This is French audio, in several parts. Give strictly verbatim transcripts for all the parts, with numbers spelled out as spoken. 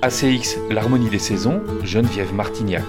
A C X, l'harmonie des saisons, Geneviève Martignac.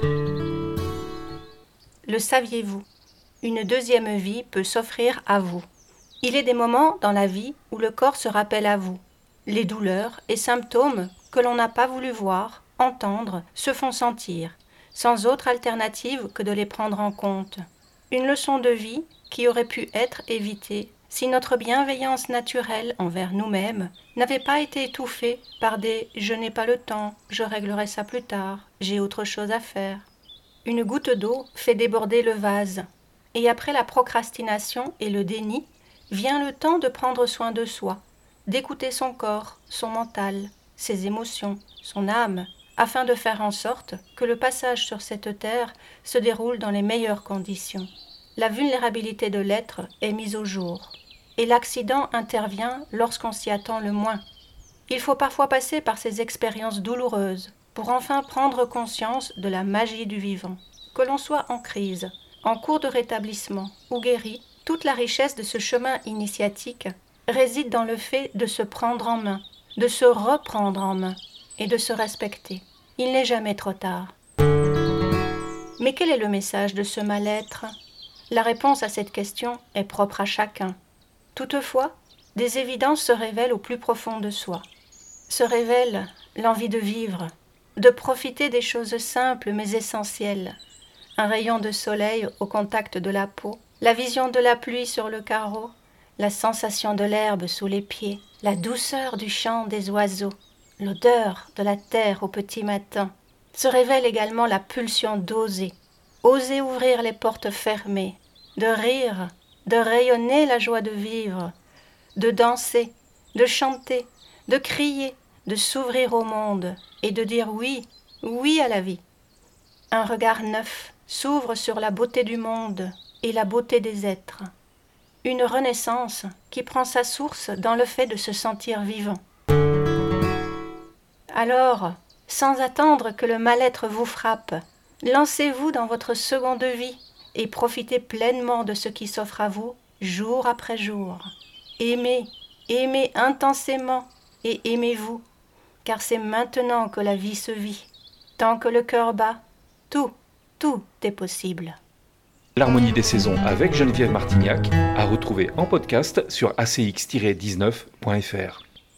Le saviez-vous ? Une deuxième vie peut s'offrir à vous. Il est des moments dans la vie où le corps se rappelle à vous. Les douleurs et symptômes que l'on n'a pas voulu voir, entendre, se font sentir, sans autre alternative que de les prendre en compte. Une leçon de vie qui aurait pu être évitée si notre bienveillance naturelle envers nous-mêmes n'avait pas été étouffée par des « je n'ai pas le temps, je réglerai ça plus tard, j'ai autre chose à faire ». Une goutte d'eau fait déborder le vase, et après la procrastination et le déni, vient le temps de prendre soin de soi, d'écouter son corps, son mental, ses émotions, son âme, afin de faire en sorte que le passage sur cette terre se déroule dans les meilleures conditions. La vulnérabilité de l'être est mise au jour, et l'accident intervient lorsqu'on s'y attend le moins. Il faut parfois passer par ces expériences douloureuses pour enfin prendre conscience de la magie du vivant. Que l'on soit en crise, en cours de rétablissement ou guéri, toute la richesse de ce chemin initiatique réside dans le fait de se prendre en main, de se reprendre en main et de se respecter. Il n'est jamais trop tard. Mais quel est le message de ce mal-être ? La réponse à cette question est propre à chacun. Toutefois, des évidences se révèlent au plus profond de soi. Se révèle l'envie de vivre, de profiter des choses simples mais essentielles. Un rayon de soleil au contact de la peau, la vision de la pluie sur le carreau, la sensation de l'herbe sous les pieds, la douceur du chant des oiseaux, l'odeur de la terre au petit matin. Se révèle également la pulsion d'oser, oser ouvrir les portes fermées, de rire, de rayonner la joie de vivre, de danser, de chanter, de crier, de s'ouvrir au monde et de dire oui, oui à la vie. Un regard neuf s'ouvre sur la beauté du monde et la beauté des êtres. Une renaissance qui prend sa source dans le fait de se sentir vivant. Alors, sans attendre que le mal-être vous frappe, lancez-vous dans votre seconde vie et profitez pleinement de ce qui s'offre à vous jour après jour. Aimez, aimez intensément et aimez-vous, car c'est maintenant que la vie se vit. Tant que le cœur bat, tout, tout est possible. L'harmonie des saisons avec Geneviève Martignac à retrouver en podcast sur a c x tiret dix-neuf point f r.